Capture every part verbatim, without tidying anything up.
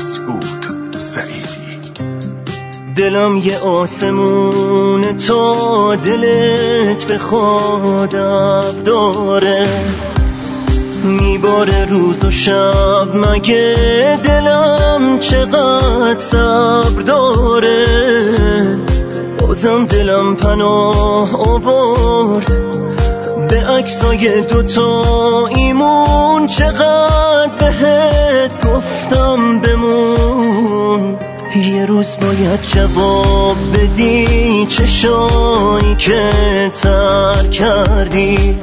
مسعود سعیدی. دلم یه آسمون تا دلت بخواد ابر داره، میباره روز و شب، مگه دلم چقدر صبر داره. بازم دلم پناه آورد به عکسای دوتا ایمون، چقدر بهت گفتم بمون. یه روز باید جواب بدی چشایی که ترک کردی،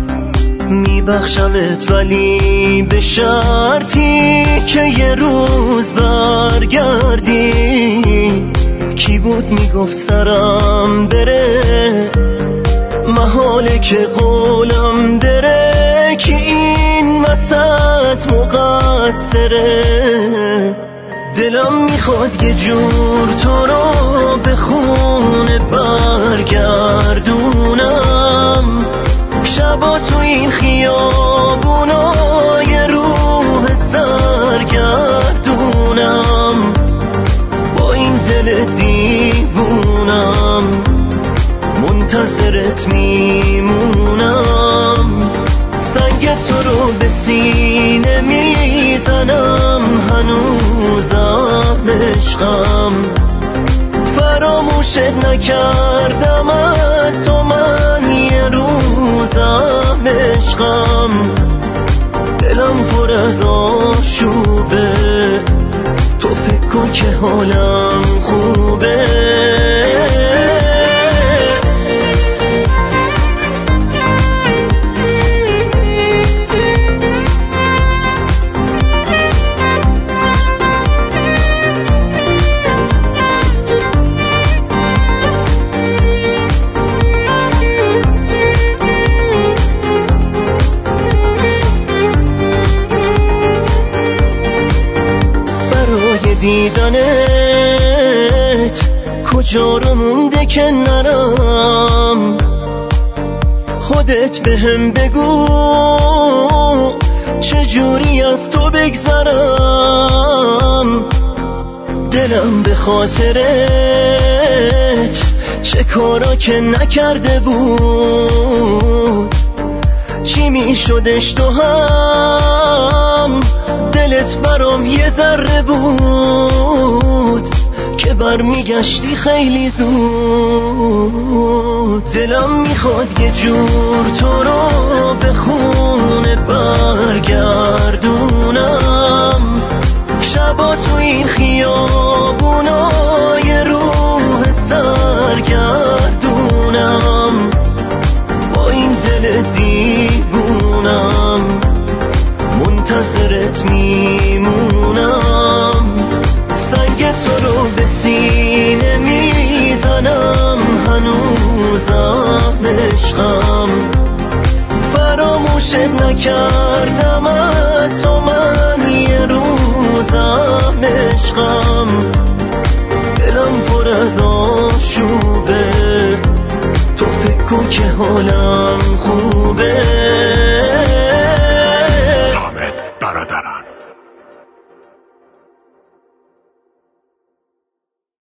میبخشمت ولی به شرطی که یه روز برگردی. کی بود میگفت سرم بره، محاله که قولم بره، که این وسط مقصره. دلم میخواد یه جور تو رو به خونه برگردونم، شبا تو این خیابونا یه روح سرگردونم. با این دل دیوونم منتظرت میمونم، سنگ تو رو به سینه میزنم، هنوزم عشقم. فراموشت نکردم تو من یه روزم عشقم. دلم پر از آشوبه، تو فکر کن که حالم خوبه. دیدنت کجا رو مونده که نرم، خودت بهم بگو چجوری از تو بگذرم. دلم به خاطرت چه کارا که نکرده بود، چی میشدش تو هم دلت برام یه ذره بود، که برمیگشتی خیلی زود. دلم میخواد یه جور تو رو به خونه برگردونم، شبا تو این خیابونا یه روح سرگردونم. با این دل دیوونم منتظرت میمونم، سنگ تو رو به سینه میزنم، هنوزم عشقم. فراموشت نکردم تو من یه روزم عشقم. دلم پر از آشوبه، تو فکر کن که حالم خوبه.